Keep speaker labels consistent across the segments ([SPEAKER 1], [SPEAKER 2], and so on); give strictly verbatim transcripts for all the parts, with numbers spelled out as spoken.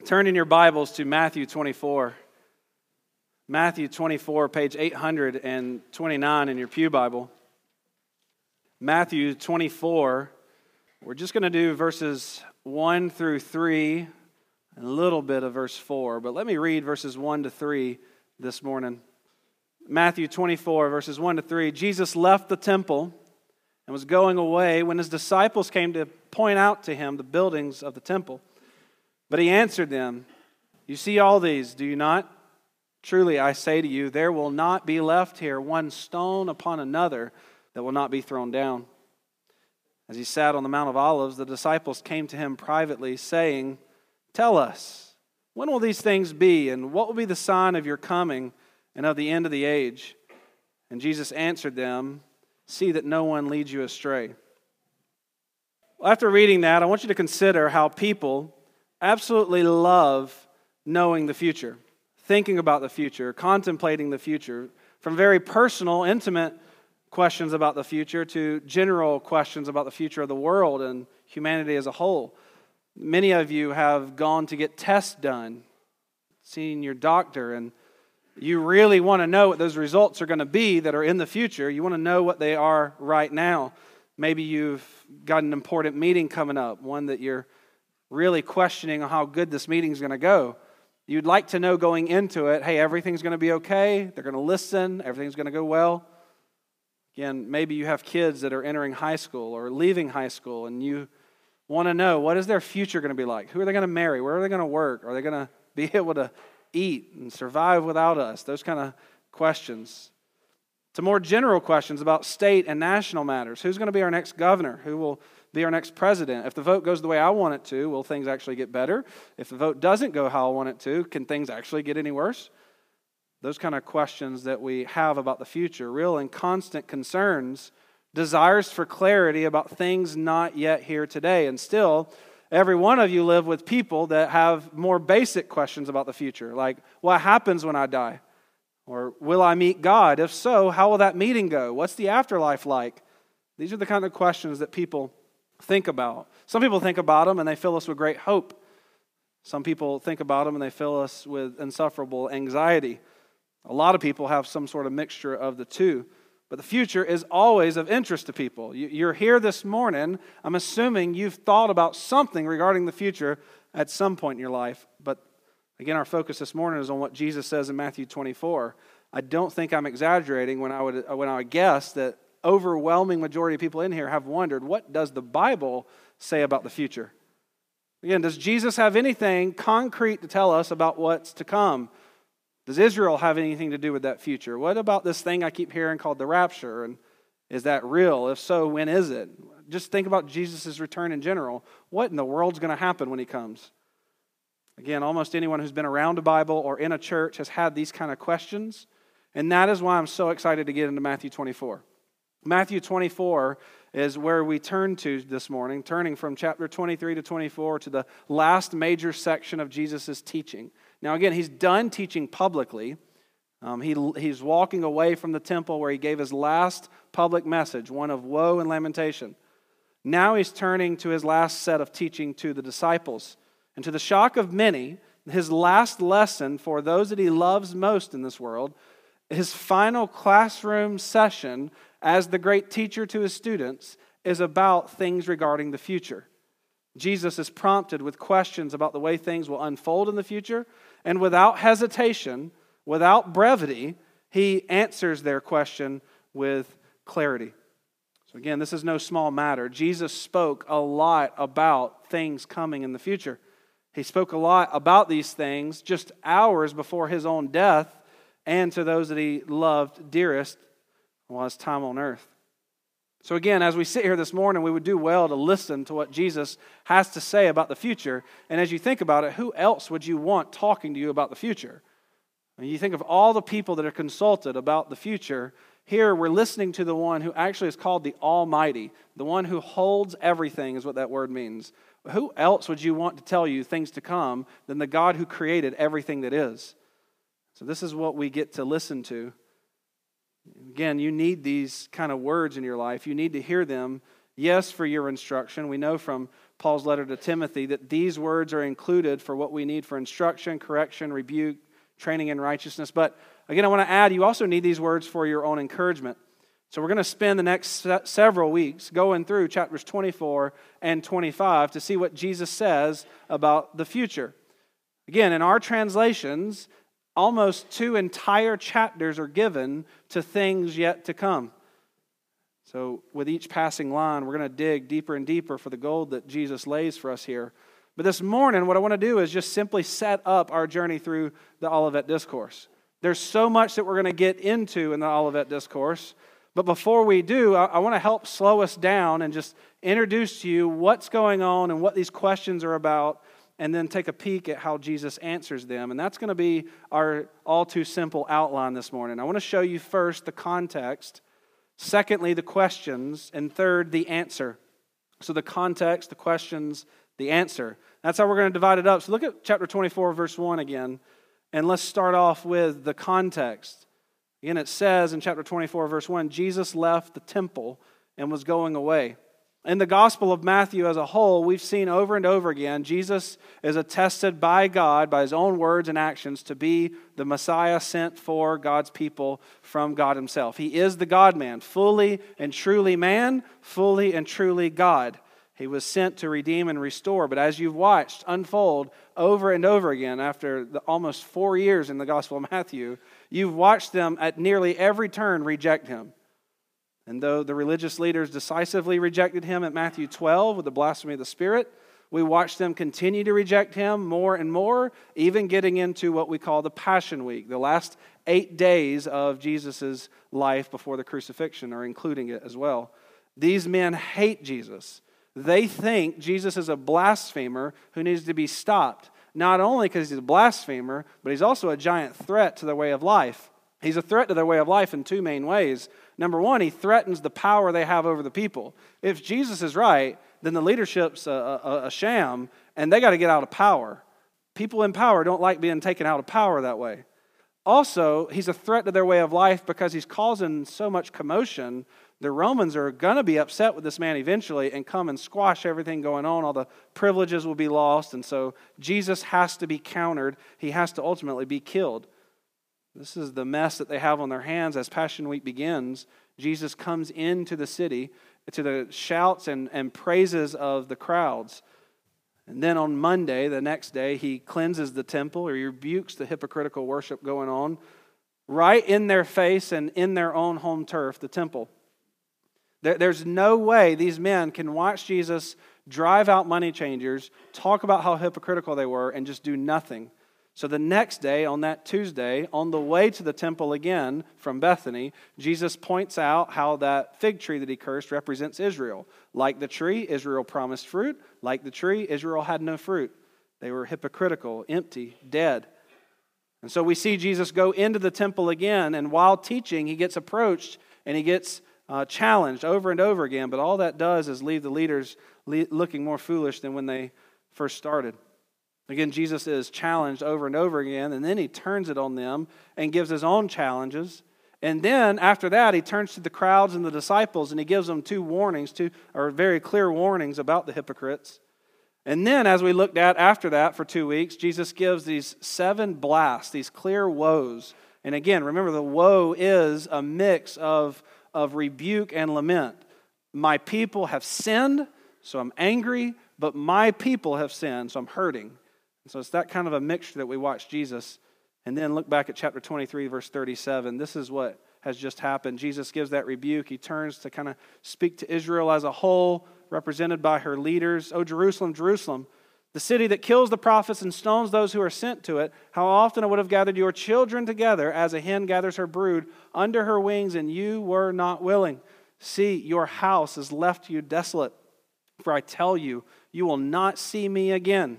[SPEAKER 1] Turn in your Bibles to Matthew twenty-four. Matthew twenty-four, page eight hundred twenty-nine in your pew Bible. Matthew twenty-four, we're just going to do verses one through three, and a little bit of verse four. But let me read verses one to three this morning. Matthew twenty-four, verses one to three. Jesus left the temple and was going away when his disciples came to point out to him the buildings of the temple. But he answered them, "You see all these, do you not? Truly I say to you, there will not be left here one stone upon another that will not be thrown down." As he sat on the Mount of Olives, the disciples came to him privately, saying, "Tell us, when will these things be, and what will be the sign of your coming and of the end of the age?" And Jesus answered them, "See that no one leads you astray." Well, after reading that, I want you to consider how people absolutely love knowing the future, thinking about the future, contemplating the future, from very personal, intimate questions about the future to general questions about the future of the world and humanity as a whole. Many of you have gone to get tests done, seen your doctor, and you really want to know what those results are going to be that are in the future. You want to know what they are right now. Maybe you've got an important meeting coming up, one that you're really questioning how good this meeting is going to go. You'd like to know going into it, hey, everything's going to be okay, they're going to listen, everything's going to go well. Again, maybe you have kids that are entering high school or leaving high school, and you want to know, what is their future going to be like? Who are they going to marry? Where are they going to work? Are they going to be able to eat and survive without us? Those kind of questions. To more general questions about state and national matters. Who's going to be our next governor? Who will be our next president? If the vote goes the way I want it to, will things actually get better? If the vote doesn't go how I want it to, can things actually get any worse? Those kind of questions that we have about the future, real and constant concerns, desires for clarity about things not yet here today. And still, every one of you live with people that have more basic questions about the future, like what happens when I die? Or will I meet God? If so, how will that meeting go? What's the afterlife like? These are the kind of questions that people think about. Some people think about them and they fill us with great hope. Some people think about them and they fill us with insufferable anxiety. A lot of people have some sort of mixture of the two. But the future is always of interest to people. You're here this morning. I'm assuming you've thought about something regarding the future at some point in your life. But again, our focus this morning is on what Jesus says in Matthew twenty-four. I don't think I'm exaggerating when I would when I would guess that overwhelming majority of people in here have wondered, what does the Bible say about the future? Again, does Jesus have anything concrete to tell us about what's to come? Does Israel have anything to do with that future? What about this thing I keep hearing called the rapture? And is that real? If so, when is it? Just think about Jesus' return in general. What in the world's going to happen when he comes? Again, almost anyone who's been around a Bible or in a church has had these kind of questions. And that is why I'm so excited to get into Matthew twenty-four. Matthew twenty-four is where we turn to this morning, turning from chapter twenty-three to twenty-four to the last major section of Jesus' teaching. Now again, he's done teaching publicly. Um, he, he's walking away from the temple where he gave his last public message, one of woe and lamentation. Now he's turning to his last set of teaching to the disciples. And to the shock of many, his last lesson for those that he loves most in this world, his final classroom session as the great teacher to his students, is about things regarding the future. Jesus is prompted with questions about the way things will unfold in the future, and without hesitation, without brevity, he answers their question with clarity. So again, this is no small matter. Jesus spoke a lot about things coming in the future. He spoke a lot about these things just hours before his own death and to those that he loved dearest while his time on earth. So again, as we sit here this morning, we would do well to listen to what Jesus has to say about the future. And as you think about it, who else would you want talking to you about the future? When you think of all the people that are consulted about the future, here we're listening to the one who actually is called the Almighty, the one who holds everything is what that word means. Who else would you want to tell you things to come than the God who created everything that is? So this is what we get to listen to. Again, you need these kind of words in your life. You need to hear them, yes, for your instruction. We know from Paul's letter to Timothy, that these words are included for what we need for instruction, correction, rebuke, training in righteousness. But again, I want to add, you also need these words for your own encouragement. So we're going to spend the next se- several weeks going through chapters twenty-four and twenty-five to see what Jesus says about the future. Again, in our translations, almost two entire chapters are given to things yet to come. So with each passing line, we're going to dig deeper and deeper for the gold that Jesus lays for us here. But this morning, what I want to do is just simply set up our journey through the Olivet Discourse. There's so much that we're going to get into in the Olivet Discourse. But before we do, I, I want to help slow us down and just introduce to you what's going on and what these questions are about, and then take a peek at how Jesus answers them. And that's going to be our all too simple outline this morning. I want to show you first the context, secondly, the questions, and third, the answer. So the context, the questions, the answer. That's how we're going to divide it up. So look at chapter twenty-four, verse one again, and let's start off with the context. Again, it says in chapter twenty-four, verse one, Jesus left the temple and was going away. In the Gospel of Matthew as a whole, we've seen over and over again, Jesus is attested by God, by his own words and actions, to be the Messiah sent for God's people from God himself. He is the God-man, fully and truly man, fully and truly God. He was sent to redeem and restore. But as you've watched unfold over and over again after the almost four years in the Gospel of Matthew, you've watched them at nearly every turn reject him. And though the religious leaders decisively rejected him at Matthew twelve with the blasphemy of the Spirit, we watched them continue to reject him more and more, even getting into what we call the Passion Week, the last eight days of Jesus' life before the crucifixion, or including it as well. These men hate Jesus. They think Jesus is a blasphemer who needs to be stopped, not only because he's a blasphemer, but he's also a giant threat to their way of life. He's a threat to their way of life in two main ways. Number one, he threatens the power they have over the people. If Jesus is right, then the leadership's a, a, a sham, and they got to get out of power. People in power don't like being taken out of power that way. Also, he's a threat to their way of life because he's causing so much commotion. The Romans are going to be upset with this man eventually and come and squash everything going on. All the privileges will be lost, and so Jesus has to be countered. He has to ultimately be killed. This is the mess that they have on their hands as Passion Week begins. Jesus comes into the city to the shouts and, and praises of the crowds. And then on Monday, the next day, he cleanses the temple, or he rebukes the hypocritical worship going on right in their face and in their own home turf, the temple. There, there's no way these men can watch Jesus drive out money changers, talk about how hypocritical they were, and just do nothing. So the next day, on that Tuesday, on the way to the temple again from Bethany, Jesus points out how that fig tree that he cursed represents Israel. Like the tree, Israel promised fruit. Like the tree, Israel had no fruit. They were hypocritical, empty, dead. And so we see Jesus go into the temple again, and while teaching, he gets approached and he gets uh, challenged over and over again. But all that does is leave the leaders le- looking more foolish than when they first started. Again, Jesus is challenged over and over again, and then he turns it on them and gives his own challenges. And then after that, he turns to the crowds and the disciples, and he gives them two warnings, two or very clear warnings about the hypocrites. And then, as we looked at after that for two weeks, Jesus gives these seven blasts, these clear woes. And again, remember, the woe is a mix of, of rebuke and lament. My people have sinned, so I'm angry, but my people have sinned, so I'm hurting. So it's that kind of a mixture that we watch Jesus. And then look back at chapter twenty-three, verse thirty-seven. This is what has just happened. Jesus gives that rebuke. He turns to kind of speak to Israel as a whole, represented by her leaders. "O Jerusalem, Jerusalem, the city that kills the prophets and stones those who are sent to it, how often I would have gathered your children together as a hen gathers her brood under her wings, and you were not willing. See, your house is left to you desolate. For I tell you, you will not see me again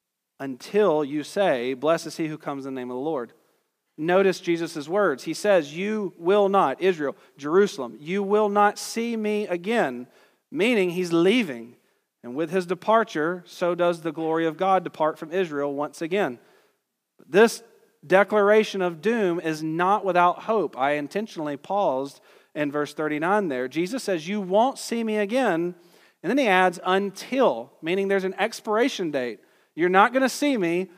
[SPEAKER 1] until you say, 'Blessed is he who comes in the name of the Lord.'" Notice Jesus' words. He says, "You will not," Israel, Jerusalem, "you will not see me again," meaning he's leaving. And with his departure, so does the glory of God depart from Israel once again. This declaration of doom is not without hope. I intentionally paused in verse thirty-nine there. Jesus says, "You won't see me again." And then he adds until, meaning there's an expiration date. You're not going to see me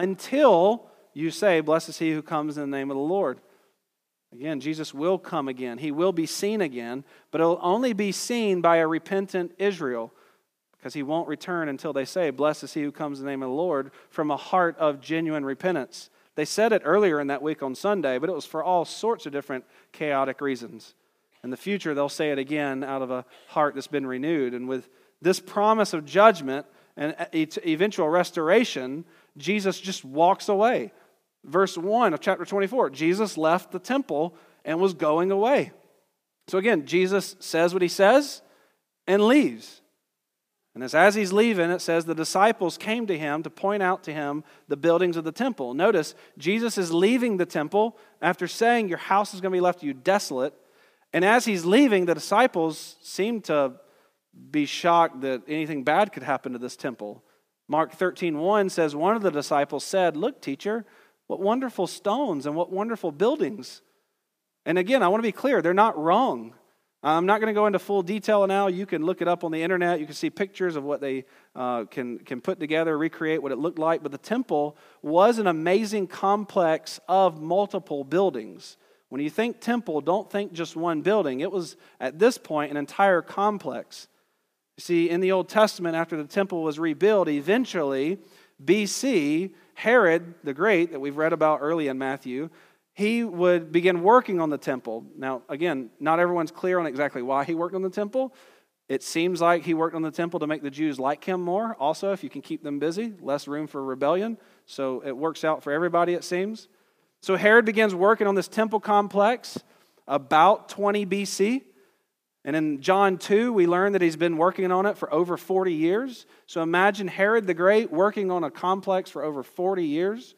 [SPEAKER 1] until you say, blessed is he who comes in the name of the Lord. Again, Jesus will come again. He will be seen again, but it'll only be seen by a repentant Israel, because he won't return until they say, blessed is he who comes in the name of the Lord, from a heart of genuine repentance. They said it earlier in that week on Sunday, but it was for all sorts of different chaotic reasons. In the future, they'll say it again out of a heart that's been renewed. And with this promise of judgment and eventual restoration, Jesus just walks away. Verse one of chapter twenty-four, Jesus left the temple and was going away. So again, Jesus says what he says and leaves. And as, as he's leaving, it says the disciples came to him to point out to him the buildings of the temple. Notice, Jesus is leaving the temple after saying your house is going to be left to you desolate. And as he's leaving, the disciples seem to be shocked that anything bad could happen to this temple. Mark thirteen one says, one of the disciples said, look, teacher, what wonderful stones and what wonderful buildings. And again, I want to be clear, they're not wrong. I'm not going to go into full detail now. You can look it up on the internet. You can see pictures of what they uh, can, can put together, recreate what it looked like. But the temple was an amazing complex of multiple buildings. When you think temple, don't think just one building. It was, at this point, an entire complex. You see, in the Old Testament, after the temple was rebuilt, eventually, B C, Herod the Great, that we've read about early in Matthew, he would begin working on the temple. Now, again, not everyone's clear on exactly why he worked on the temple. It seems like he worked on the temple to make the Jews like him more. Also, if you can keep them busy, less room for rebellion. So it works out for everybody, it seems. So Herod begins working on this temple complex about twenty B C. And in John two, we learn that he's been working on it for over forty years. So imagine Herod the Great working on a complex for over forty years.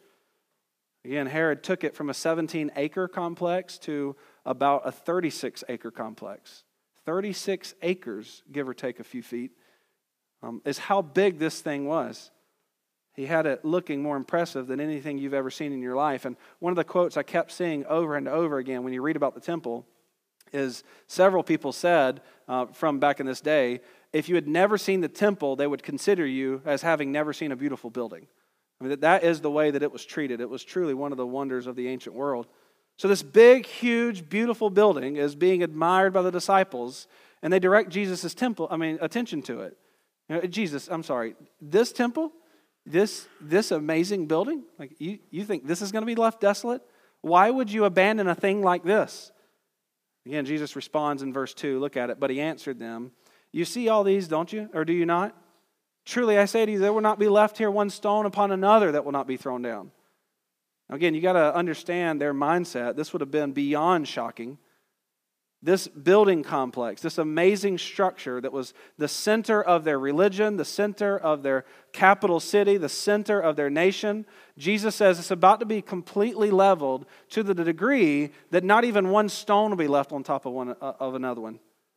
[SPEAKER 1] Again, Herod took it from a seventeen acre complex to about a thirty-six acre complex. thirty-six acres, give or take a few feet, um, is how big this thing was. He had it looking more impressive than anything you've ever seen in your life. And one of the quotes I kept seeing over and over again when you read about the temple is several people said uh, from back in this day, if you had never seen the temple, they would consider you as having never seen a beautiful building. I mean, that, that is the way that it was treated. It was truly one of the wonders of the ancient world. So this big, huge, beautiful building is being admired by the disciples, and they direct Jesus' temple, I mean, attention to it. You know, Jesus, I'm sorry, this temple, this, this amazing building, like you, you think this is going to be left desolate? Why would you abandon a thing like this? Again, Jesus responds in verse two. Look at it. But he answered them, you see all these, don't you? Or do you not? Truly, I say to you, there will not be left here one stone upon another that will not be thrown down. Now, again, you got to understand their mindset. This would have been beyond shocking. This building complex, this amazing structure that was the center of their religion, the center of their capital city, the center of their nation, Jesus says it's about to be completely leveled to the degree that not even one stone will be left on top of one of another one.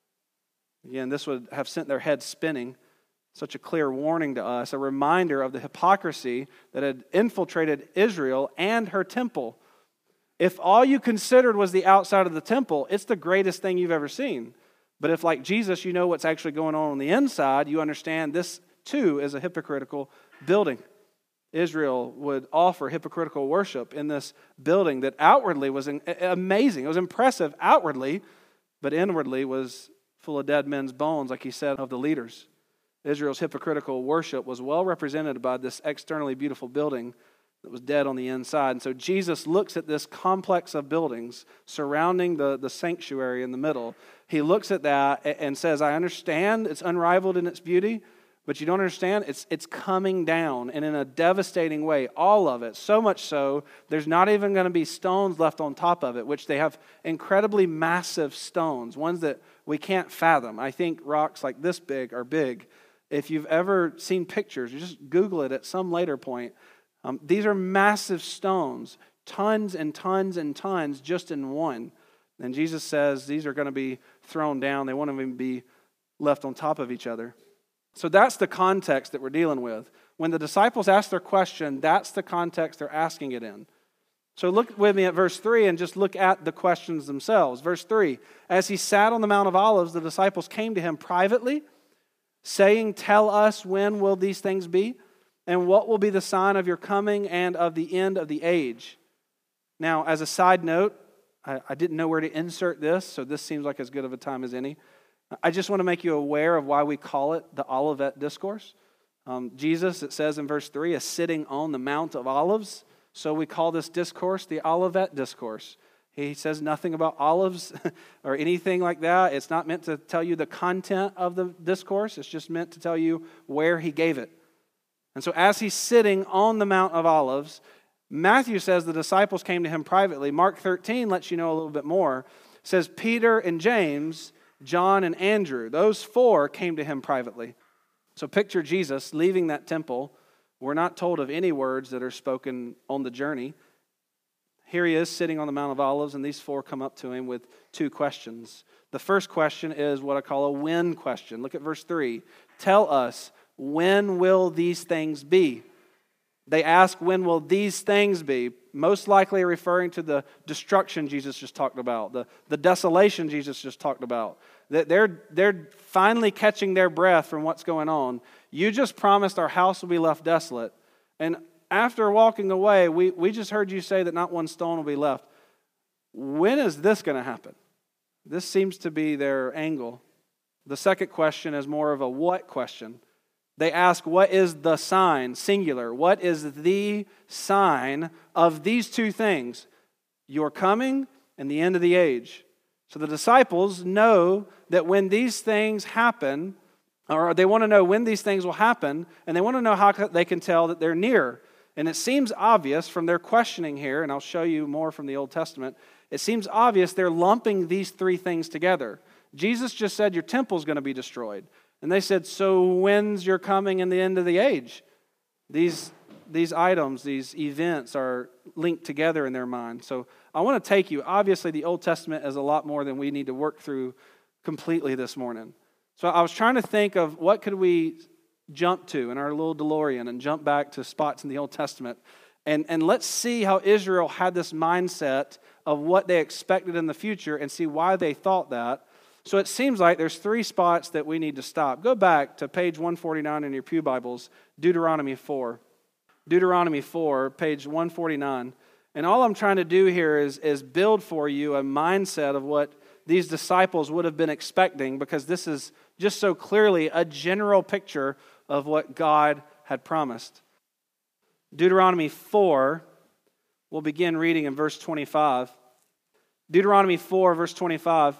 [SPEAKER 1] Again, this would have sent their heads spinning. Such a clear warning to us, a reminder of the hypocrisy that had infiltrated Israel and her temple. If all you considered was the outside of the temple, it's the greatest thing you've ever seen. But if, like Jesus, you know what's actually going on on the inside, you understand this, too, is a hypocritical building. Israel would offer hypocritical worship in this building that outwardly was amazing. It was impressive outwardly, but inwardly was full of dead men's bones, like he said of the leaders. Israel's hypocritical worship was well represented by this externally beautiful building that was dead on the inside. And so Jesus looks at this complex of buildings surrounding the, the sanctuary in the middle. He looks at that and says, I understand it's unrivaled in its beauty, but you don't understand, it's, it's coming down, and in a devastating way, all of it. So much so, there's not even going to be stones left on top of it, which they have incredibly massive stones, ones that we can't fathom. I think rocks like this big are big. If you've ever seen pictures, you just Google it at some later point. Um, these are massive stones, tons and tons and tons just in one. And Jesus says these are going to be thrown down. They won't even be left on top of each other. So that's the context that we're dealing with. When the disciples ask their question, that's the context they're asking it in. So look with me at verse three and just look at the questions themselves. Verse three, as he sat on the Mount of Olives, the disciples came to him privately, saying, "Tell us, when will these things be? And what will be the sign of your coming and of the end of the age?" Now, as a side note, I, I didn't know where to insert this, so this seems like as good of a time as any. I just want to make you aware of why we call it the Olivet Discourse. Um, Jesus, it says in verse three, is sitting on the Mount of Olives, so we call this discourse the Olivet Discourse. He says nothing about olives or anything like that. It's not meant to tell you the content of the discourse. It's just meant to tell you where he gave it. And so as he's sitting on the Mount of Olives, Matthew says the disciples came to him privately. Mark thirteen lets you know a little bit more. It says Peter and James, John and Andrew, those four came to him privately. So picture Jesus leaving that temple. We're not told of any words that are spoken on the journey. Here he is sitting on the Mount of Olives, and these four come up to him with two questions. The first question is what I call a when question. Look at verse three. Tell us, when will these things be? They ask, when will these things be? Most likely referring to the destruction Jesus just talked about, the, the desolation Jesus just talked about. That they're, they're finally catching their breath from what's going on. You just promised our house will be left desolate. And after walking away, we, we just heard you say that not one stone will be left. When is this going to happen? This seems to be their angle. The second question is more of a what question. They ask, what is the sign, singular? What is the sign of these two things? Your coming and the end of the age. So the disciples know that when these things happen, or they want to know when these things will happen, and they want to know how they can tell that they're near. And it seems obvious from their questioning here, and I'll show you more from the Old Testament, it seems obvious they're lumping these three things together. Jesus just said your temple's going to be destroyed. And they said, so when's your coming and the end of the age? These, these items, these events are linked together in their mind. So I want to take you, obviously the Old Testament is a lot more than we need to work through completely this morning. So I was trying to think of what could we jump to in our little DeLorean and jump back to spots in the Old Testament. And, and let's see how Israel had this mindset of what they expected in the future and see why they thought that. So it seems like there's three spots that we need to stop. Go back to page one forty-nine in your pew Bibles, Deuteronomy four. Deuteronomy four, page one forty-nine. And all I'm trying to do here is, is build for you a mindset of what these disciples would have been expecting, because this is just so clearly a general picture of what God had promised. Deuteronomy four, we'll begin reading in verse twenty-five. Deuteronomy four, verse twenty-five.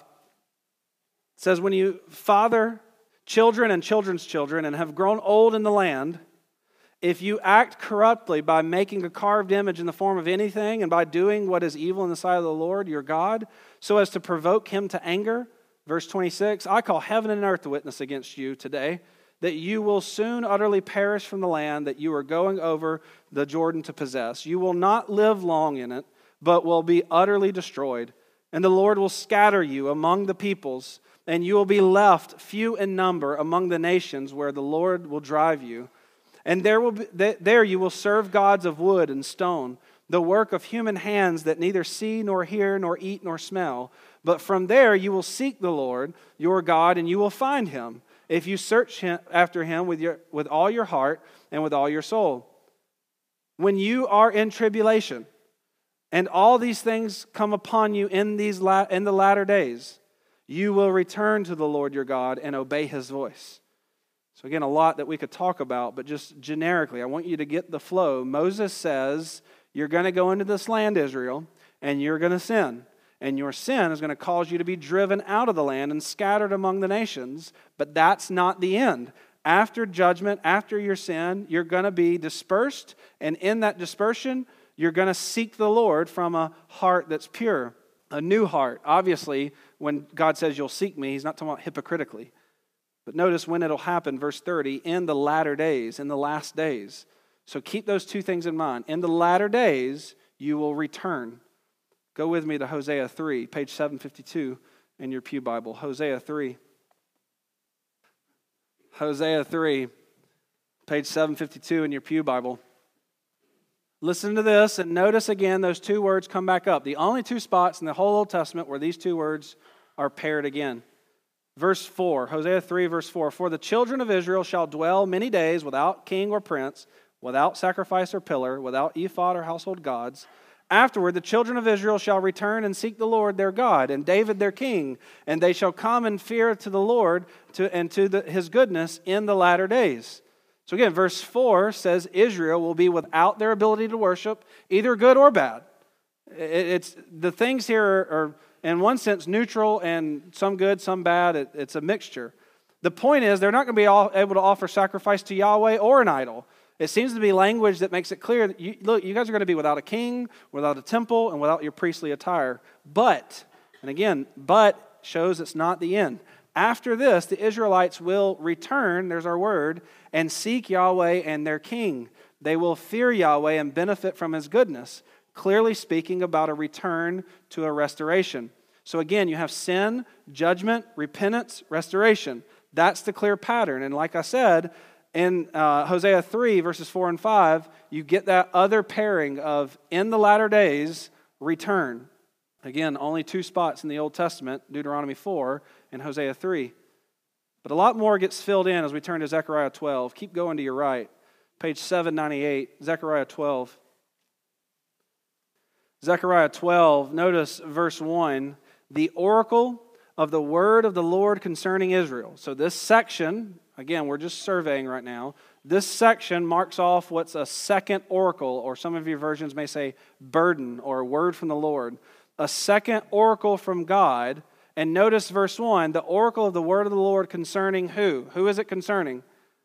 [SPEAKER 1] It says, when you father children and children's children and have grown old in the land, if you act corruptly by making a carved image in the form of anything and by doing what is evil in the sight of the Lord your God, so as to provoke him to anger, verse twenty-six, I call heaven and earth to witness against you today, that you will soon utterly perish from the land that you are going over the Jordan to possess. You will not live long in it, but will be utterly destroyed. And the Lord will scatter you among the peoples, and you will be left few in number among the nations where the Lord will drive you. And there will be, there you will serve gods of wood and stone, the work of human hands that neither see nor hear nor eat nor smell. But from there you will seek the Lord your God, and you will find him, if you search him, after him with your with all your heart and with all your soul. When you are in tribulation, and all these things come upon you in these la- in the latter days, you will return to the Lord your God and obey his voice. So again, a lot that we could talk about, but just generically, I want you to get the flow. Moses says, you're going to go into this land, Israel, and you're going to sin. And your sin is going to cause you to be driven out of the land and scattered among the nations. But that's not the end. After judgment, after your sin, you're going to be dispersed. And in that dispersion, you're going to seek the Lord from a heart that's pure. A new heart. Obviously, when God says you'll seek me, he's not talking about hypocritically. But notice when it'll happen, verse thirty, in the latter days, in the last days. So keep those two things in mind. In the latter days, you will return. Go with me to Hosea three, page seven fifty-two in your pew Bible. Hosea three. Hosea three, page seven fifty-two in your pew Bible. Listen to this and notice again those two words come back up. The only two spots in the whole Old Testament where these two words are paired again. Verse four, Hosea three, verse four, "For the children of Israel shall dwell many days without king or prince, without sacrifice or pillar, without ephod or household gods. Afterward, the children of Israel shall return and seek the Lord their God, and David their king, and they shall come and fear to the Lord to, and to the, his goodness in the latter days." So again, verse four says Israel will be without their ability to worship, either good or bad. It, it's the things here are, are, in one sense, neutral, and some good, some bad. It, it's a mixture. The point is, they're not going to be all, able to offer sacrifice to Yahweh or an idol. It seems to be language that makes it clear that, you, look, you guys are going to be without a king, without a temple, and without your priestly attire. But, and again, but shows it's not the end. After this, the Israelites will return, there's our word, and seek Yahweh and their king. They will fear Yahweh and benefit from his goodness, clearly speaking about a return to a restoration. So again, you have sin, judgment, repentance, restoration. That's the clear pattern. And like I said, in uh, Hosea three, verses four and five, you get that other pairing of in the latter days, return. Again, only two spots in the Old Testament, Deuteronomy four and Hosea three. But a lot more gets filled in as we turn to Zechariah twelve. Keep going to your right. Page seven ninety-eight, Zechariah twelve. Zechariah twelve, notice verse one, "The oracle of the word of the Lord concerning Israel." So this section, again, we're just surveying right now. This section marks off what's a second oracle, or some of your versions may say burden or word from the Lord. A second oracle from God. And notice verse one, the oracle of the word of the Lord concerning who? Who is it concerning?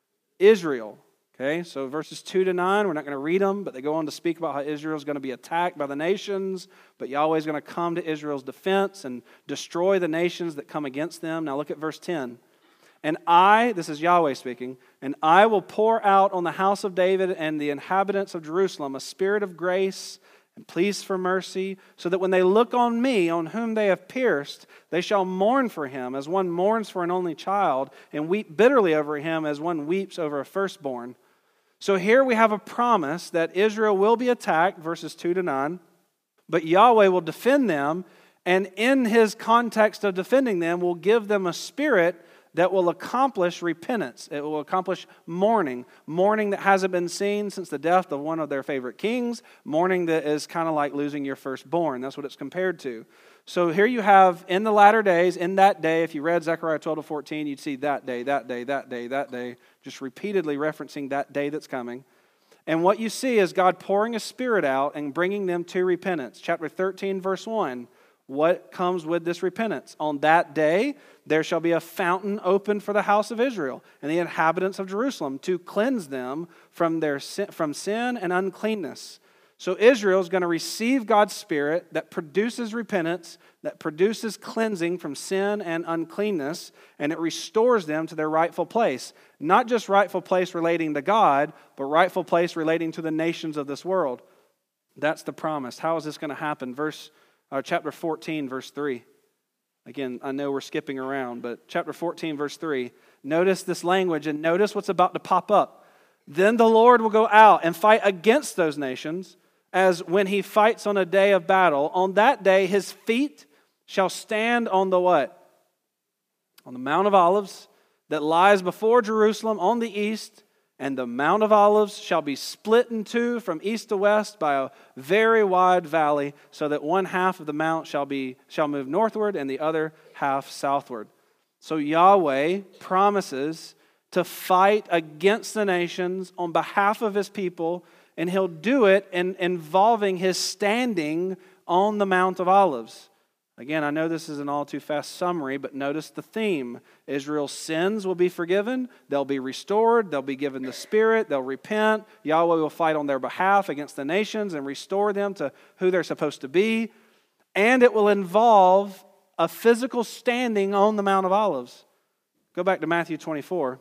[SPEAKER 1] Israel. Okay, so verses two to nine, we're not going to read them, but they go on to speak about how Israel is going to be attacked by the nations, but Yahweh is going to come to Israel's defense and destroy the nations that come against them. Now look at verse ten. "And I," this is Yahweh speaking, "and I will pour out on the house of David and the inhabitants of Jerusalem a spirit of grace and pleas for mercy, so that when they look on me, on whom they have pierced, they shall mourn for him as one mourns for an only child, and weep bitterly over him as one weeps over a firstborn." So here we have a promise that Israel will be attacked, verses two to nine, but Yahweh will defend them, and in his context of defending them, will give them a spirit that will accomplish repentance. It will accomplish mourning. Mourning that hasn't been seen since the death of one of their favorite kings. Mourning that is kind of like losing your firstborn. That's what it's compared to. So here you have, in the latter days, in that day, if you read Zechariah twelve to fourteen, you'd see that day, that day, that day, that day, just repeatedly referencing that day that's coming. And what you see is God pouring a spirit out and bringing them to repentance. Chapter thirteen, verse one. What comes with this repentance? "On that day, there shall be a fountain opened for the house of Israel and the inhabitants of Jerusalem to cleanse them from their sin, from sin and uncleanness." So Israel is going to receive God's Spirit that produces repentance, that produces cleansing from sin and uncleanness, and it restores them to their rightful place. Not just rightful place relating to God, but rightful place relating to the nations of this world. That's the promise. How is this going to happen? Verse Uh, chapter fourteen, verse three. Again, I know we're skipping around, but chapter fourteen, verse three. Notice this language and notice what's about to pop up. "Then the Lord will go out and fight against those nations, as when he fights on a day of battle. On that day his feet shall stand on the" what? "On the Mount of Olives that lies before Jerusalem on the east. And the Mount of Olives shall be split in two from east to west by a very wide valley, so that one half of the mount shall be shall move northward and the other half southward." So Yahweh promises to fight against the nations on behalf of his people, and he'll do it in involving his standing on the Mount of Olives. Again, I know this is an all too fast summary, but notice the theme. Israel's sins will be forgiven. They'll be restored. They'll be given the Spirit. They'll repent. Yahweh will fight on their behalf against the nations and restore them to who they're supposed to be. And it will involve a physical standing on the Mount of Olives. Go back to Matthew twenty-four,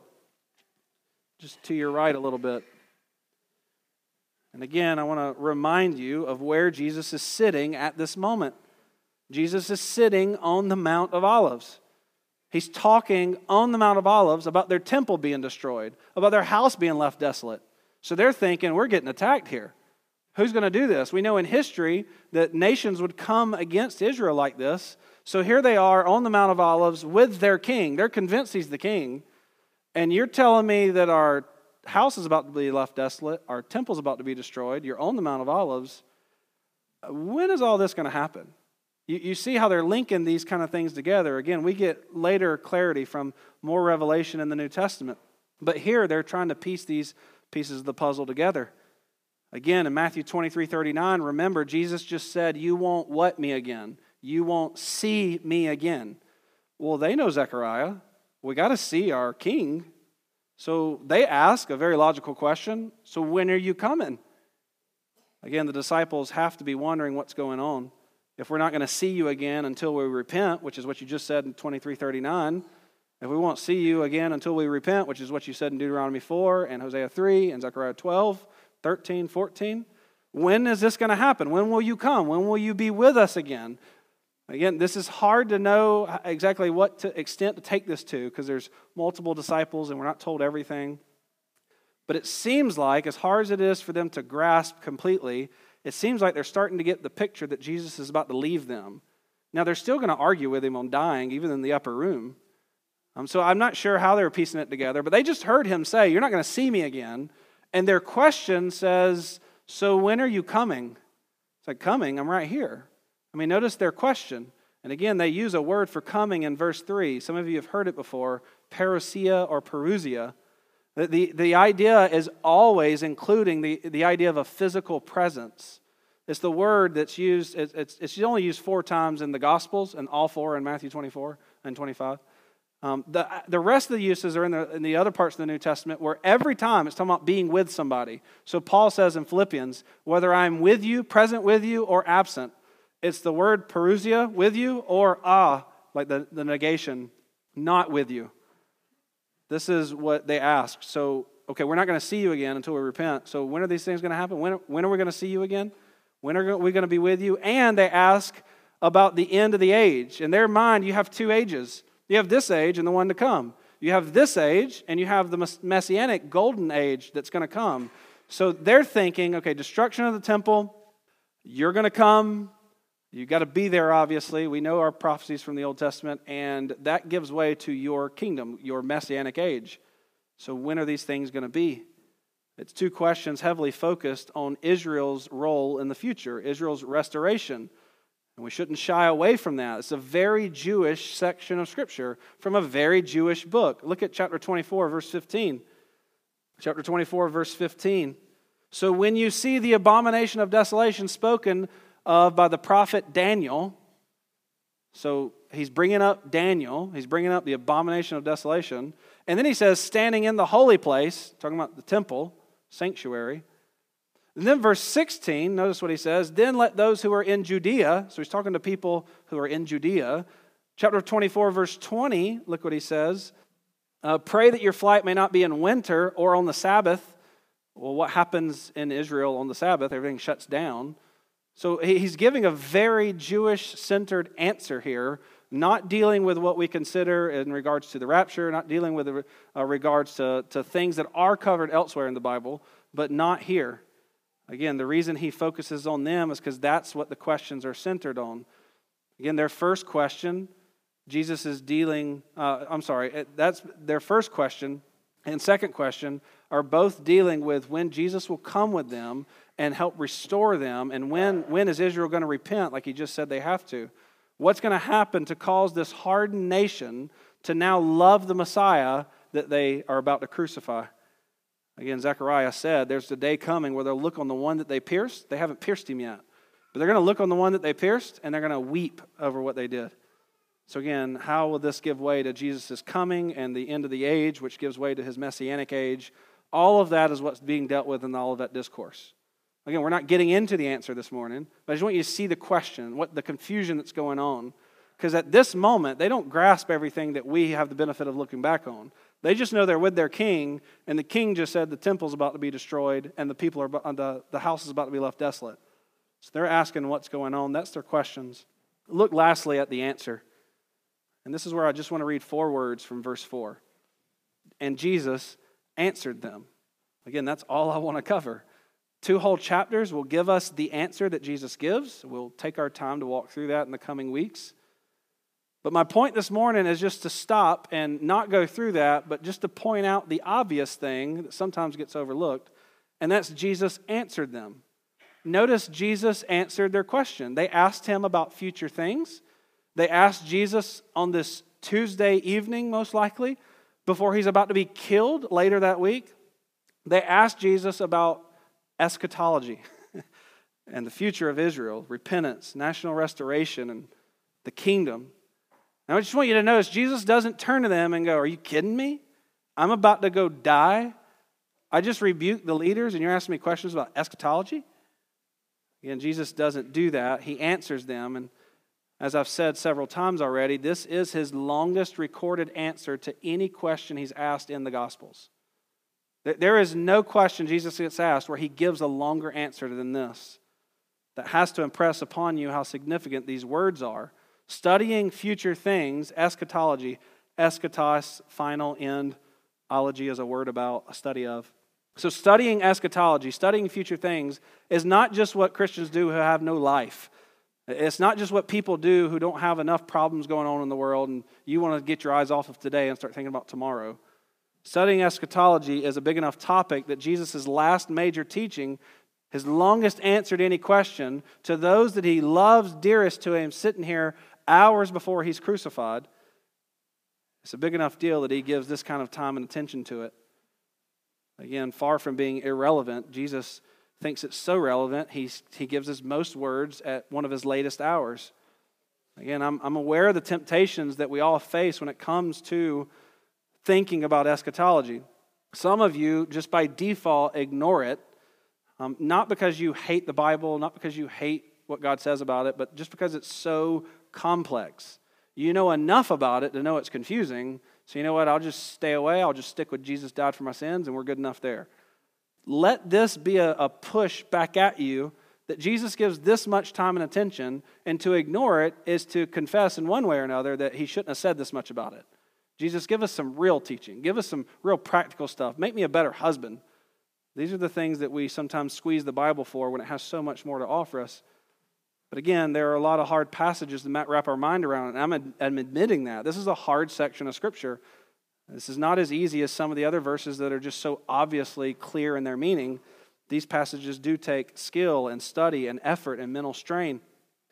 [SPEAKER 1] just to your right a little bit. And again, I want to remind you of where Jesus is sitting at this moment. Jesus is sitting on the Mount of Olives. He's talking on the Mount of Olives about their temple being destroyed, about their house being left desolate. So they're thinking, we're getting attacked here. Who's going to do this? We know in history that nations would come against Israel like this. So here they are on the Mount of Olives with their king. They're convinced he's the king. And you're telling me that our house is about to be left desolate, our temple's about to be destroyed, you're on the Mount of Olives. When is all this going to happen? You, you see how they're linking these kind of things together. Again, we get later clarity from more revelation in the New Testament. But here they're trying to piece these pieces of the puzzle together. Again, in Matthew twenty-three thirty-nine, remember, Jesus just said, you won't what me again? You won't see me again. Well, they know Zechariah. We got to see our king. So they ask a very logical question. So when are you coming? Again, the disciples have to be wondering what's going on. If we're not going to see you again until we repent, which is what you just said in twenty-three thirty-nine, if we won't see you again until we repent, which is what you said in Deuteronomy four and Hosea three and Zechariah twelve, thirteen, fourteen, when is this going to happen? When will you come? When will you be with us again? Again, this is hard to know exactly what to extent to take this to because there's multiple disciples and we're not told everything. But it seems like, as hard as it is for them to grasp completely, it seems like they're starting to get the picture that Jesus is about to leave them. Now, they're still going to argue with him on dying, even in the upper room. Um, so I'm not sure how they were piecing it together, but they just heard him say, you're not going to see me again. And their question says, so when are you coming? It's like, coming? I'm right here. I mean, notice their question. And again, they use a word for coming in verse three. Some of you have heard it before, parousia or perusia. The, the, the idea is always including the, the idea of a physical presence. It's the word that's used, it's, it's, it's only used four times in the Gospels, and all four in Matthew twenty-four and twenty-five. Um, the, the rest of the uses are in the, in the other parts of the New Testament where every time it's talking about being with somebody. So Paul says in Philippians, whether I'm with you, present with you, or absent, it's the word perusia, with you, or ah, like the, the negation, not with you. This is what they asked. So, okay, we're not going to see you again until we repent. So when are these things going to happen? When, when are we going to see you again? When are we going to be with you? And they ask about the end of the age. In their mind, you have two ages. You have this age and the one to come. You have this age and you have the messianic golden age that's going to come. So they're thinking, okay, destruction of the temple, you're going to come. You've got to be there, obviously. We know our prophecies from the Old Testament, and that gives way to your kingdom, your messianic age. So when are these things going to be? It's two questions heavily focused on Israel's role in the future, Israel's restoration. And we shouldn't shy away from that. It's a very Jewish section of Scripture from a very Jewish book. Look at chapter twenty-four, verse fifteen. Chapter twenty-four, verse fifteen. So when you see the abomination of desolation spoken of by the prophet Daniel, so he's bringing up Daniel, he's bringing up the abomination of desolation, and then he says, standing in the holy place, talking about the temple, sanctuary. And then verse sixteen, notice what he says, then let those who are in Judea, so he's talking to people who are in Judea. Chapter twenty-four, verse twenty, look what he says, uh, pray that your flight may not be in winter or on the Sabbath. Well, what happens in Israel on the Sabbath? Everything shuts down. So he's giving a very Jewish-centered answer here, not dealing with what we consider in regards to the rapture, not dealing with uh, regards to, to things that are covered elsewhere in the Bible, but not here. Again, the reason he focuses on them is because that's what the questions are centered on. Again, their first question, Jesus is dealing, uh, I'm sorry, that's their first question and second question are both dealing with when Jesus will come with them and help restore them, and when, when is Israel going to repent like he just said they have to. What's going to happen to cause this hardened nation to now love the Messiah that they are about to crucify? Again, Zechariah said there's the day coming where they'll look on the one that they pierced. They haven't pierced him yet. But they're going to look on the one that they pierced, and they're going to weep over what they did. So again, how will this give way to Jesus' coming and the end of the age, which gives way to his messianic age? All of that is what's being dealt with in all of that discourse. Again, we're not getting into the answer this morning, but I just want you to see the question, what the confusion that's going on. Because at this moment, they don't grasp everything that we have the benefit of looking back on. They just know they're with their king, and the king just said the temple's about to be destroyed, and the people are the, the house is about to be left desolate. So they're asking what's going on. That's their questions. Look lastly at the answer. And this is where I just want to read four words from verse four. And Jesus answered them. Again, that's all I want to cover. Two whole chapters will give us the answer that Jesus gives. We'll take our time to walk through that in the coming weeks. But my point this morning is just to stop and not go through that, but just to point out the obvious thing that sometimes gets overlooked, and that's Jesus answered them. Notice Jesus answered their question. They asked him about future things. They asked Jesus on this Tuesday evening, most likely, before he's about to be killed later that week. They asked Jesus about eschatology and the future of Israel, repentance, national restoration, and the kingdom. Now, I just want you to notice, Jesus doesn't turn to them and go, "Are you kidding me? I'm about to go die. I just rebuked the leaders and you're asking me questions about eschatology?" Again, Jesus doesn't do that. He answers them. And as I've said several times already, this is his longest recorded answer to any question he's asked in the Gospels. There is no question Jesus gets asked where he gives a longer answer than this. That has to impress upon you how significant these words are. Studying future things, eschatology, eschatos, final end, ology is a word about a study of. So studying eschatology, studying future things, is not just what Christians do who have no life. It's not just what people do who don't have enough problems going on in the world and you want to get your eyes off of today and start thinking about tomorrow. Studying eschatology is a big enough topic that Jesus' last major teaching, his longest answer to any question, to those that he loves dearest to him sitting here hours before he's crucified, it's a big enough deal that he gives this kind of time and attention to it. Again, far from being irrelevant, Jesus thinks it's so relevant, he's, he gives us most words at one of his latest hours. Again, I'm, I'm aware of the temptations that we all face when it comes to thinking about eschatology. Some of you, just by default, ignore it, um, not because you hate the Bible, not because you hate what God says about it, but just because it's so complex. You know enough about it to know it's confusing, so you know what, I'll just stay away, I'll just stick with Jesus died for my sins, and we're good enough there. Let this be a, a push back at you that Jesus gives this much time and attention, and to ignore it is to confess in one way or another that he shouldn't have said this much about it. Jesus, give us some real teaching. Give us some real practical stuff. Make me a better husband. These are the things that we sometimes squeeze the Bible for when it has so much more to offer us. But again, there are a lot of hard passages to wrap our mind around, and I'm, I'm admitting that. This is a hard section of Scripture. This is not as easy as some of the other verses that are just so obviously clear in their meaning. These passages do take skill and study and effort and mental strain.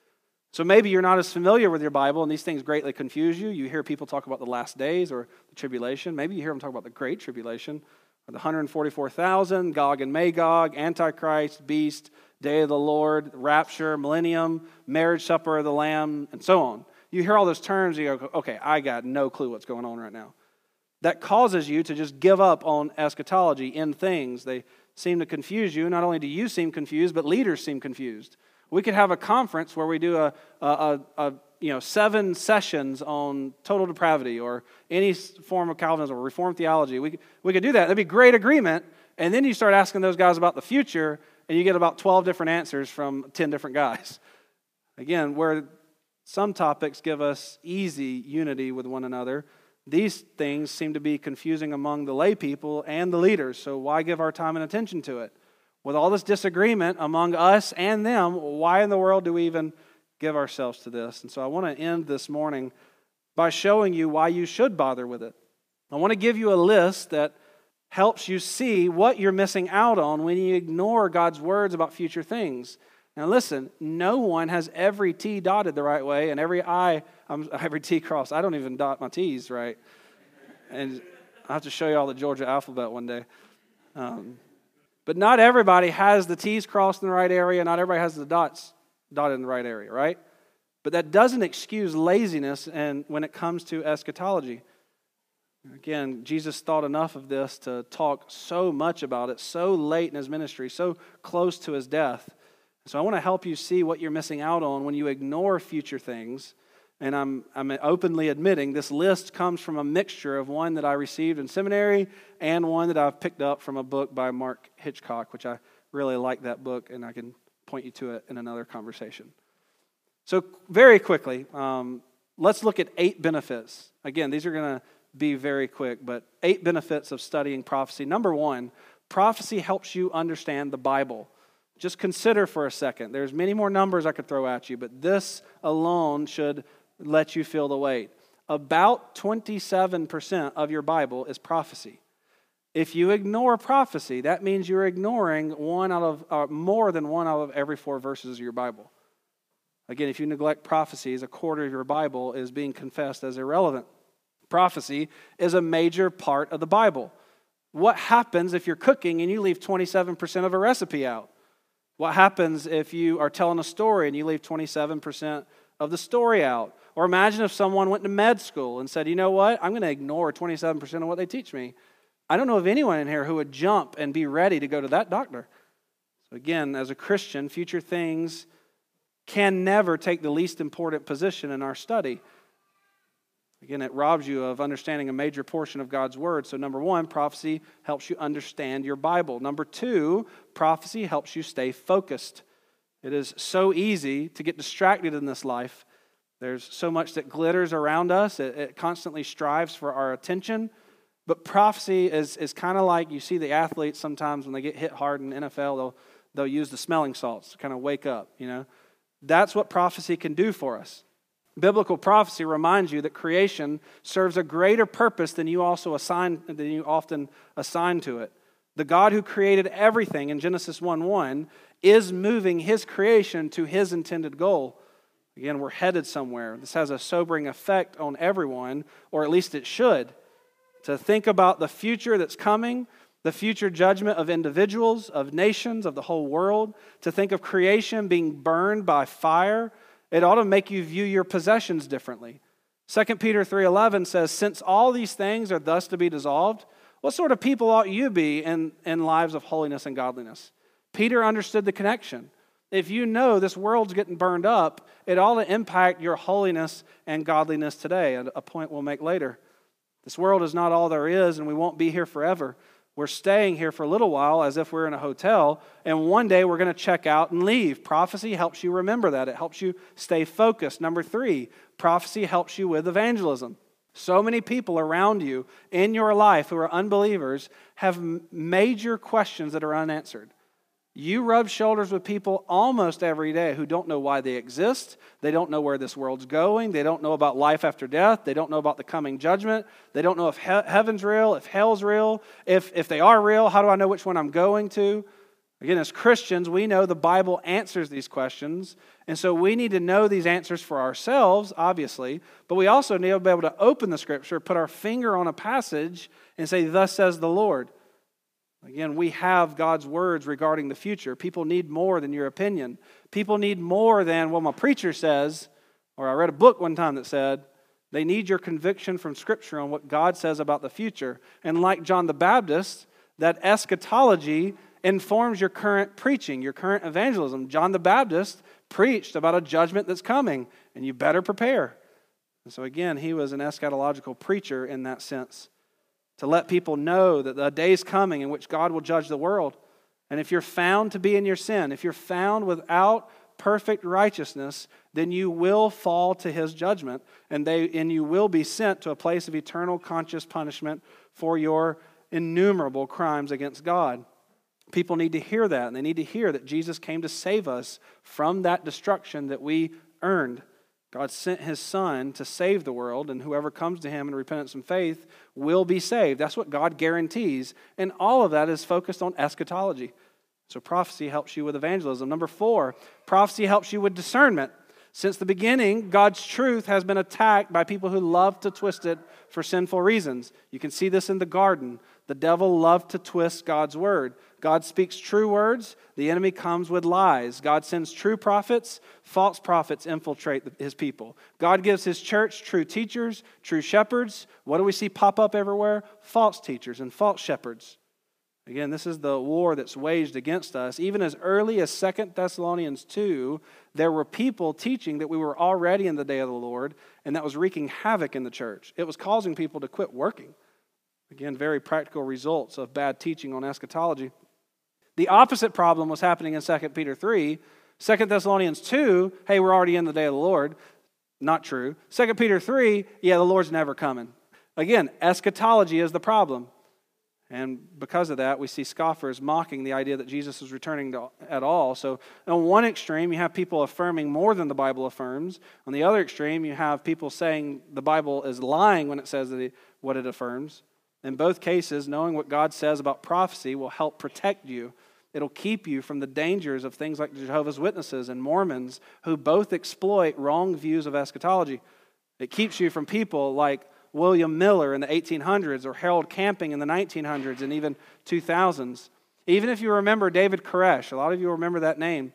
[SPEAKER 1] So maybe you're not as familiar with your Bible and these things greatly confuse you. You hear people talk about the last days or the tribulation. Maybe you hear them talk about the great tribulation or the one hundred forty-four thousand, Gog and Magog, Antichrist, beast, day of the Lord, rapture, millennium, marriage supper of the Lamb, and so on. You hear all those terms and you go, okay, I got no clue what's going on right now. That causes you to just give up on eschatology in things. They seem to confuse you. Not only do you seem confused, but leaders seem confused. We could have a conference where we do a, a, a, a you know seven sessions on total depravity or any form of Calvinism or Reformed theology. We, we could do that. That'd be great agreement. And then you start asking those guys about the future, and you get about twelve different answers from ten different guys. Again, where some topics give us easy unity with one another, these things seem to be confusing among the lay people and the leaders. So why give our time and attention to it? With all this disagreement among us and them, why in the world do we even give ourselves to this? And so I want to end this morning by showing you why you should bother with it. I want to give you a list that helps you see what you're missing out on when you ignore God's words about future things. Now listen, no one has every T dotted the right way and every I, um, every T crossed. I don't even dot my T's right. And I'll have to show you all the Georgia alphabet one day. Um, but not everybody has the T's crossed in the right area. Not everybody has the dots dotted in the right area, right? But that doesn't excuse laziness and when it comes to eschatology. Again, Jesus thought enough of this to talk so much about it, so late in his ministry, so close to his death. So I want to help you see what you're missing out on when you ignore future things. And I'm, I'm openly admitting this list comes from a mixture of one that I received in seminary and one that I've picked up from a book by Mark Hitchcock, which I really like that book, and I can point you to it in another conversation. So very quickly, um, let's look at eight benefits. Again, these are going to be very quick, but eight benefits of studying prophecy. Number one, prophecy helps you understand the Bible. Just consider for a second. There's many more numbers I could throw at you, but this alone should let you feel the weight. About twenty-seven percent of your Bible is prophecy. If you ignore prophecy, that means you're ignoring one out of uh, more than one out of every four verses of your Bible. Again, if you neglect prophecies, a quarter of your Bible is being confessed as irrelevant. Prophecy is a major part of the Bible. What happens if you're cooking and you leave twenty-seven percent of a recipe out? What happens if you are telling a story and you leave twenty-seven percent of the story out? Or imagine if someone went to med school and said, you know what, I'm going to ignore twenty-seven percent of what they teach me. I don't know of anyone in here who would jump and be ready to go to that doctor. So again, as a Christian, future things can never take the least important position in our study. Again, it robs you of understanding a major portion of God's Word. So number one, prophecy helps you understand your Bible. Number two, prophecy helps you stay focused. It is so easy to get distracted in this life. There's so much that glitters around us. It, it constantly strives for our attention. But prophecy is, is kind of like you see the athletes sometimes when they get hit hard in the N F L, they'll, they'll use the smelling salts to kind of wake up, you know. That's what prophecy can do for us. Biblical prophecy reminds you that creation serves a greater purpose than you also assign than you often assign to it. The God who created everything in Genesis one one is moving His creation to His intended goal. Again, we're headed somewhere. This has a sobering effect on everyone, or at least it should. To think about the future that's coming, the future judgment of individuals, of nations, of the whole world, to think of creation being burned by fire, it ought to make you view your possessions differently. Second Peter three eleven says, since all these things are thus to be dissolved, what sort of people ought you be in, in lives of holiness and godliness? Peter understood the connection. If you know this world's getting burned up, it ought to impact your holiness and godliness today, a point we'll make later. This world is not all there is, and we won't be here forever. We're staying here for a little while as if we're in a hotel, and one day we're going to check out and leave. Prophecy helps you remember that. It helps you stay focused. Number three, prophecy helps you with evangelism. So many people around you in your life who are unbelievers have major questions that are unanswered. You rub shoulders with people almost every day who don't know why they exist. They don't know where this world's going. They don't know about life after death. They don't know about the coming judgment. They don't know if he- heaven's real, if hell's real. If, if they are real, how do I know which one I'm going to? Again, as Christians, we know the Bible answers these questions. And so we need to know these answers for ourselves, obviously. But we also need to be able to open the Scripture, put our finger on a passage, and say, thus says the Lord. Again, we have God's words regarding the future. People need more than your opinion. People need more than, well, my preacher says, or I read a book one time that said, they need your conviction from Scripture on what God says about the future. And like John the Baptist, that eschatology informs your current preaching, your current evangelism. John the Baptist preached about a judgment that's coming, and you better prepare. And so again, he was an eschatological preacher in that sense, to let people know that the day is coming in which God will judge the world. And if you're found to be in your sin, if you're found without perfect righteousness, then you will fall to His judgment, and they and you will be sent to a place of eternal conscious punishment for your innumerable crimes against God. People need to hear that, and they need to hear that Jesus came to save us from that destruction that we earned. God sent His Son to save the world, and whoever comes to Him in repentance and faith will be saved. That's what God guarantees, and all of that is focused on eschatology. So prophecy helps you with evangelism. Number four, prophecy helps you with discernment. Since the beginning, God's truth has been attacked by people who love to twist it for sinful reasons. You can see this in the garden. The devil loved to twist God's word. God speaks true words. The enemy comes with lies. God sends true prophets. False prophets infiltrate His people. God gives His church true teachers, true shepherds. What do we see pop up everywhere? False teachers and false shepherds. Again, this is the war that's waged against us. Even as early as Second Thessalonians two, there were people teaching that we were already in the day of the Lord, and that was wreaking havoc in the church. It was causing people to quit working. Again, very practical results of bad teaching on eschatology. The opposite problem was happening in Second Peter three. Second Thessalonians two, hey, we're already in the day of the Lord. Not true. Second Peter three, yeah, the Lord's never coming. Again, eschatology is the problem. And because of that, we see scoffers mocking the idea that Jesus is returning to, at all. So on one extreme, you have people affirming more than the Bible affirms. On the other extreme, you have people saying the Bible is lying when it says that it, what it affirms. In both cases, knowing what God says about prophecy will help protect you. It'll keep you from the dangers of things like Jehovah's Witnesses and Mormons, who both exploit wrong views of eschatology. It keeps you from people like William Miller in the eighteen hundreds or Harold Camping in the nineteen hundreds and even two thousands. Even if you remember David Koresh, a lot of you remember that name,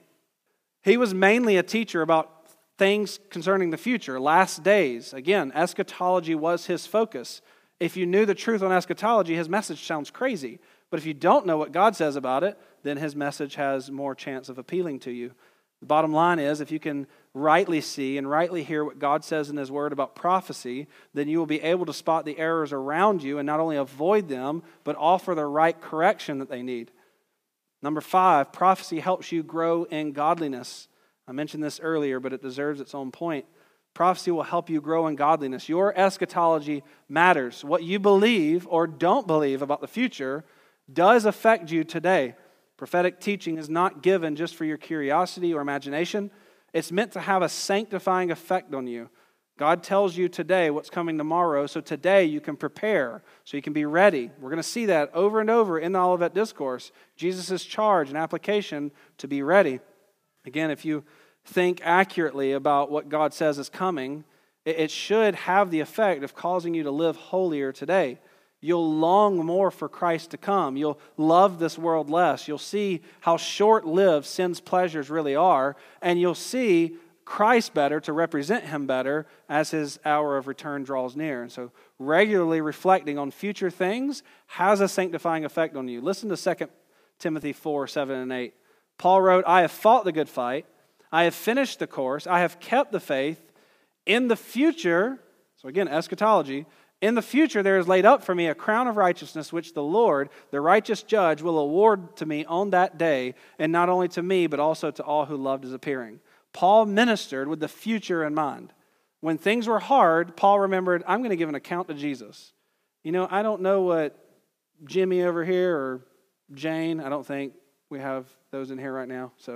[SPEAKER 1] he was mainly a teacher about things concerning the future, last days. Again, eschatology was his focus. If you knew the truth on eschatology, his message sounds crazy. But if you don't know what God says about it, then his message has more chance of appealing to you. The bottom line is, if you can rightly see and rightly hear what God says in His Word about prophecy, then you will be able to spot the errors around you and not only avoid them, but offer the right correction that they need. Number five, prophecy helps you grow in godliness. I mentioned this earlier, but it deserves its own point. Prophecy will help you grow in godliness. Your eschatology matters. What you believe or don't believe about the future does affect you today. Prophetic teaching is not given just for your curiosity or imagination. It's meant to have a sanctifying effect on you. God tells you today what's coming tomorrow, so today you can prepare, so you can be ready. We're going to see that over and over in the Olivet Discourse. Jesus' charge and application to be ready. Again, if you think accurately about what God says is coming, it should have the effect of causing you to live holier today. You'll long more for Christ to come. You'll love this world less. You'll see how short-lived sin's pleasures really are, and you'll see Christ better to represent Him better as His hour of return draws near. And so regularly reflecting on future things has a sanctifying effect on you. Listen to Second Timothy four, seven, and eight. Paul wrote, I have fought the good fight. I have finished the course. I have kept the faith. In the future, so again, eschatology, in the future there is laid up for me a crown of righteousness, which the Lord, the righteous judge, will award to me on that day, and not only to me, but also to all who loved His appearing. Paul ministered with the future in mind. When things were hard, Paul remembered, I'm going to give an account to Jesus. You know, I don't know what Jimmy over here or Jane, I don't think we have those in here right now, so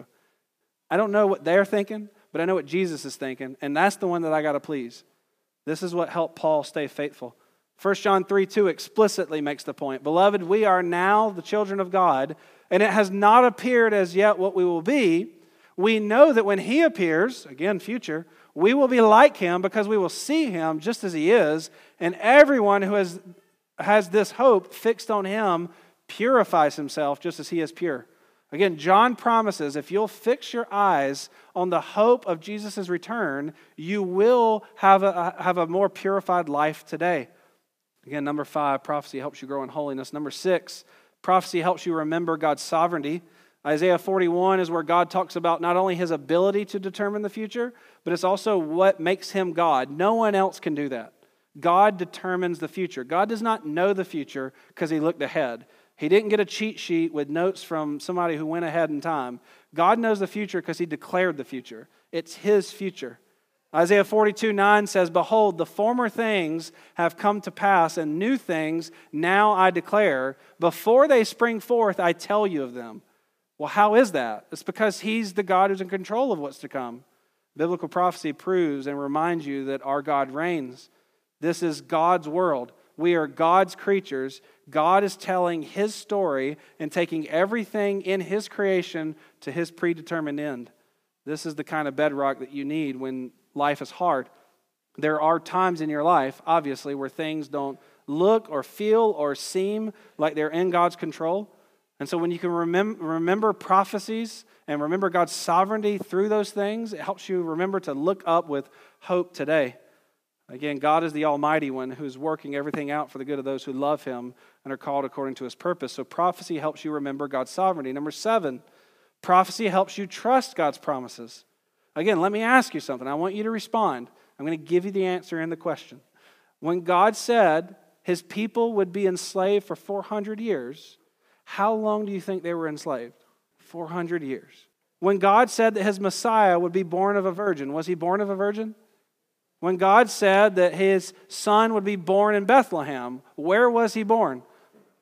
[SPEAKER 1] I don't know what they're thinking, but I know what Jesus is thinking, and that's the one that I got to please. This is what helped Paul stay faithful. First John three two explicitly makes the point. Beloved, we are now the children of God, and it has not appeared as yet what we will be. We know that when He appears, again, future, we will be like Him because we will see Him just as He is, and everyone who has, has this hope fixed on Him purifies himself just as He is pure. Again, John promises if you'll fix your eyes on the hope of Jesus' return, you will have a, have a more purified life today. Again, number five, prophecy helps you grow in holiness. Number six, prophecy helps you remember God's sovereignty. Isaiah forty-one is where God talks about not only His ability to determine the future, but it's also what makes Him God. No one else can do that. God determines the future. God does not know the future because He looked ahead. He didn't get a cheat sheet with notes from somebody who went ahead in time. God knows the future because He declared the future. It's His future. Isaiah forty-two nine says, Behold, the former things have come to pass, and new things now I declare. Before they spring forth, I tell you of them. Well, how is that? It's because He's the God who's in control of what's to come. Biblical prophecy proves and reminds you that our God reigns. This is God's world. We are God's creatures. God is telling His story and taking everything in His creation to His predetermined end. This is the kind of bedrock that you need when life is hard. There are times in your life, obviously, where things don't look or feel or seem like they're in God's control. And so when you can remem- remember prophecies and remember God's sovereignty through those things, it helps you remember to look up with hope today. Again, God is the Almighty One who's working everything out for the good of those who love Him and are called according to His purpose. So prophecy helps you remember God's sovereignty. Number seven, prophecy helps you trust God's promises. Again, let me ask you something. I want you to respond. I'm going to give you the answer in the question. When God said His people would be enslaved for four hundred years, how long do you think they were enslaved? four hundred years. When God said that His Messiah would be born of a virgin, was He born of a virgin? When God said that His Son would be born in Bethlehem, where was He born?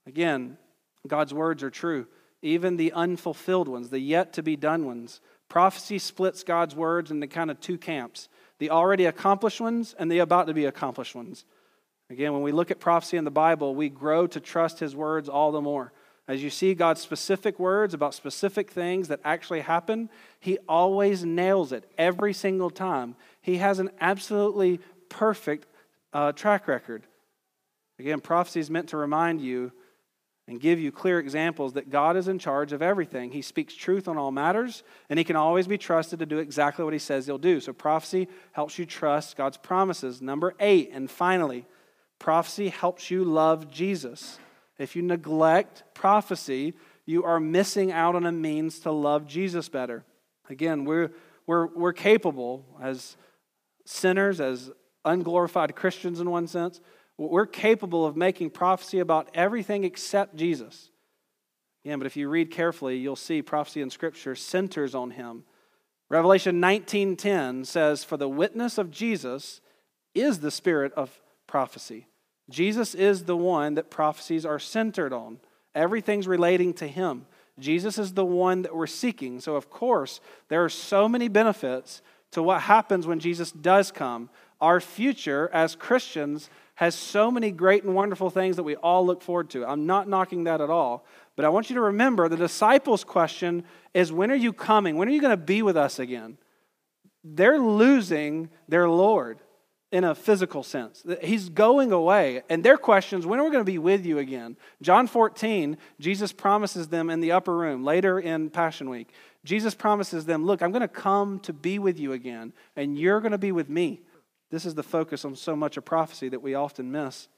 [SPEAKER 1] Again, God's words are true. Even the unfulfilled ones, the yet-to-be-done ones. Prophecy splits God's words into kind of two camps. The already accomplished ones and the about-to-be accomplished ones. Again, when we look at prophecy in the Bible, we grow to trust His words all the more. As you see God's specific words about specific things that actually happen, He always nails it every single time. He has an absolutely perfect uh, track record. Again, prophecy is meant to remind you and give you clear examples that God is in charge of everything. He speaks truth on all matters, and He can always be trusted to do exactly what He says He'll do. So prophecy helps you trust God's promises. Number eight, and finally, prophecy helps you love Jesus. If you neglect prophecy, you are missing out on a means to love Jesus better. Again, we're, we're, we're capable as sinners, as unglorified Christians in one sense, we're capable of making prophecy about everything except Jesus. Again, but if you read carefully, you'll see prophecy in Scripture centers on Him. Revelation nineteen ten says, "For the witness of Jesus is the spirit of prophecy." Jesus is the one that prophecies are centered on. Everything's relating to Him. Jesus is the one that we're seeking. So of course, there are so many benefits to what happens when Jesus does come. Our future as Christians has so many great and wonderful things that we all look forward to. I'm not knocking that at all. But I want you to remember the disciples' question is, when are you coming? When are you going to be with us again? They're losing their Lord in a physical sense. He's going away. And their question is, when are we going to be with you again? John fourteen, Jesus promises them in the upper room, later in Passion Week. Jesus promises them, look, I'm going to come to be with you again, and you're going to be with me. This is the focus on so much of prophecy that we often miss.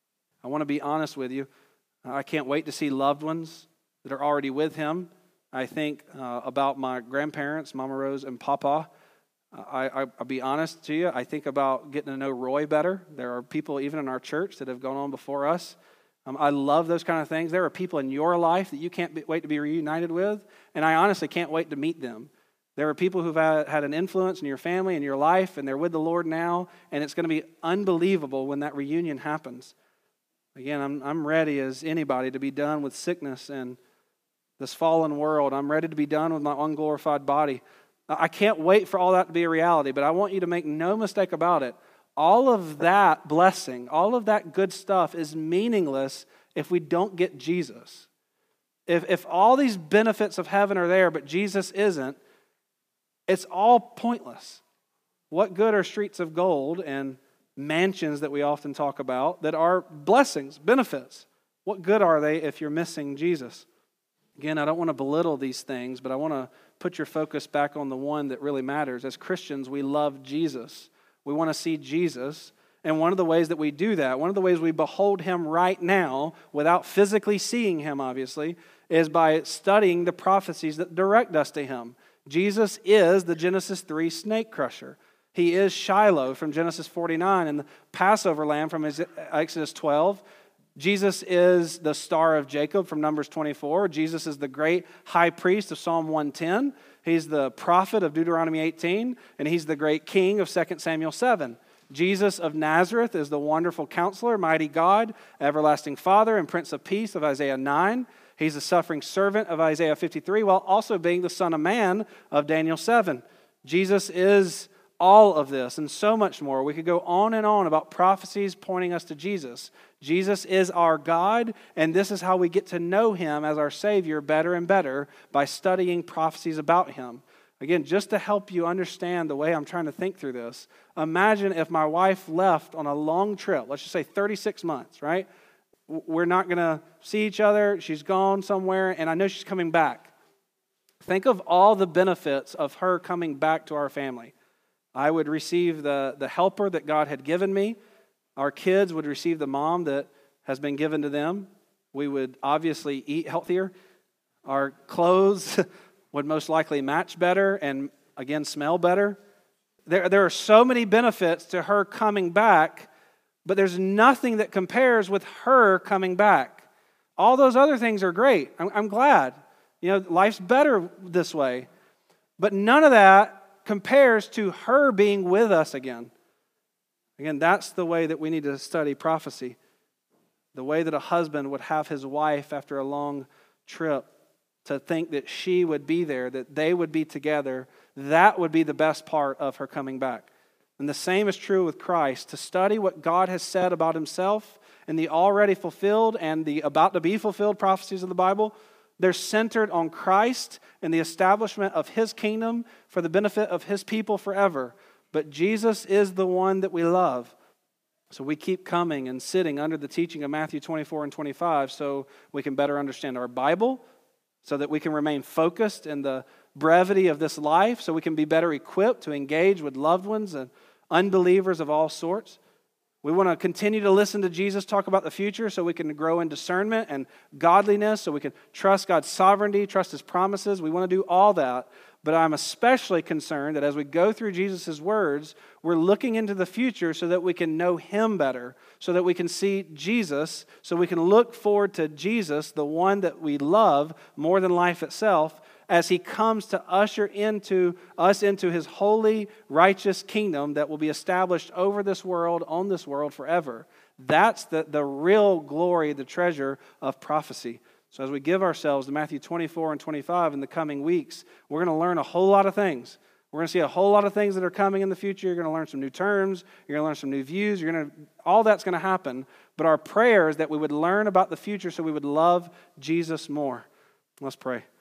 [SPEAKER 1] I want to be honest with you. I can't wait to see loved ones that are already with Him. I think uh, about my grandparents, Mama Rose and Papa. I, I, I'll be honest to you. I think about getting to know Roy better. There are people even in our church that have gone on before us. Um, I love those kind of things. There are people in your life that you can't be, wait to be reunited with, and I honestly can't wait to meet them. There are people who've had, had an influence in your family, in your life, and they're with the Lord now, and it's going to be unbelievable when that reunion happens. Again, I'm, I'm ready as anybody to be done with sickness and this fallen world. I'm ready to be done with my unglorified body. I can't wait for all that to be a reality, but I want you to make no mistake about it. All of that blessing, all of that good stuff is meaningless if we don't get Jesus. If, if all these benefits of heaven are there, but Jesus isn't, it's all pointless. What good are streets of gold and mansions that we often talk about that are blessings, benefits? What good are they if you're missing Jesus? Again, I don't want to belittle these things, but I want to put your focus back on the one that really matters. As Christians, we love Jesus. We want to see Jesus. And one of the ways that we do that, one of the ways we behold Him right now, without physically seeing Him, obviously, is by studying the prophecies that direct us to Him. Jesus is the Genesis three snake crusher. He is Shiloh from Genesis forty-nine and the Passover lamb from Exodus twelve. Jesus is the star of Jacob from Numbers twenty-four. Jesus is the great high priest of Psalm one ten. He's the prophet of Deuteronomy eighteen, and He's the great king of Second Samuel seven. Jesus of Nazareth is the wonderful counselor, mighty God, everlasting Father, and Prince of Peace of Isaiah nine. He's the suffering servant of Isaiah fifty-three, while also being the Son of Man of Daniel seven. Jesus is all of this and so much more. We could go on and on about prophecies pointing us to Jesus. Jesus is our God, and this is how we get to know Him as our Savior better and better, by studying prophecies about Him. Again, just to help you understand the way I'm trying to think through this, imagine if my wife left on a long trip, let's just say thirty-six months, right? We're not going to see each other. She's gone somewhere, and I know she's coming back. Think of all the benefits of her coming back to our family. I would receive the, the helper that God had given me. Our kids would receive the mom that has been given to them. We would obviously eat healthier. Our clothes would most likely match better and, again, smell better. There, there are so many benefits to her coming back, but there's nothing that compares with her coming back. All those other things are great. I'm, I'm glad. You know, life's better this way. But none of that compares to her being with us again. Again, that's the way that we need to study prophecy. The way that a husband would have his wife after a long trip, to think that she would be there, that they would be together, that would be the best part of her coming back. And the same is true with Christ. To study what God has said about himself and the already fulfilled and the about to be fulfilled prophecies of the Bible, they're centered on Christ and the establishment of his kingdom for the benefit of his people forever. But Jesus is the one that we love. So we keep coming and sitting under the teaching of Matthew twenty-four and twenty-five so we can better understand our Bible, so that we can remain focused in the brevity of this life, so we can be better equipped to engage with loved ones and unbelievers of all sorts. We want to continue to listen to Jesus talk about the future so we can grow in discernment and godliness, so we can trust God's sovereignty, trust his promises. We want to do all that. But I'm especially concerned that as we go through Jesus' words, we're looking into the future so that we can know him better, so that we can see Jesus, so we can look forward to Jesus, the one that we love more than life itself, as he comes to usher into us into his holy, righteous kingdom that will be established over this world, on this world forever. That's the, the real glory, the treasure of prophecy. So as we give ourselves to Matthew twenty-four and twenty-five in the coming weeks, we're going to learn a whole lot of things. We're going to see a whole lot of things that are coming in the future. You're going to learn some new terms. You're going to learn some new views. You're going to, all that's going to happen. But our prayer is that we would learn about the future so we would love Jesus more. Let's pray.